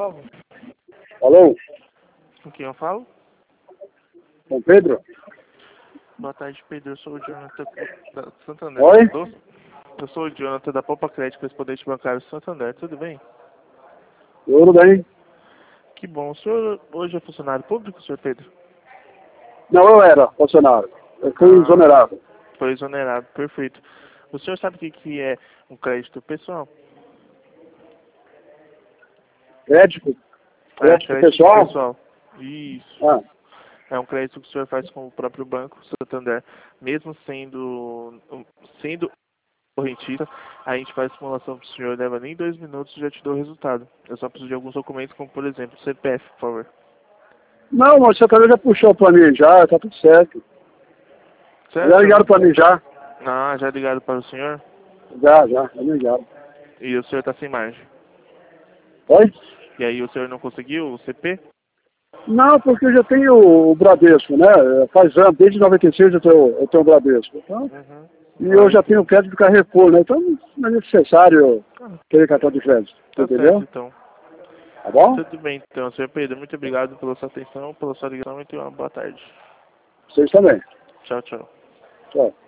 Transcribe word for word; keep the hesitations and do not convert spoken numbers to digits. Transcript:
falo? Alô? Com quem eu falo? Com Pedro? Boa tarde, Pedro. Eu sou o Jonathan da Santander. Oi? Eu sou o Jonathan da Poupa Crédito, correspondente bancário Santander. Tudo bem? Tudo bem? Que bom. O senhor hoje é funcionário público, senhor Pedro? Não, eu era funcionário. Eu fui Ah, exonerado. foi exonerado. Perfeito. O senhor sabe o que que é um crédito pessoal? Crédito? É, Crédito crédito pessoal? pessoal. Isso. Ah, É um crédito que o senhor faz com o próprio banco Santander. Mesmo sendo, sendo correntista, a gente faz a simulação para o senhor, leva nem dois minutos e já te dou o resultado. Eu só preciso de alguns documentos, como por exemplo, C P F, por favor. não, mas você também já puxou pra mim já, tá tudo certo. Já Certo? ligaram pra mim já. Ah, já ligado para o senhor? Já, já, já ligaram. E o senhor está sem margem. Oi? E aí o senhor não conseguiu o C P? Não, porque eu já tenho o Bradesco, né? Faz anos, desde noventa e seis eu tenho, eu tenho o Bradesco. Então, Uhum. e Ah, eu já tenho o crédito do Carrefour, né? Então não é necessário ah, ter cartão de crédito. tá certo Entendeu? então. Tá bom? Tudo bem então, senhor Pedro. Muito obrigado pela sua atenção, pela sua ligação e tenha uma boa tarde. Vocês também. Tchau, tchau. Tchau.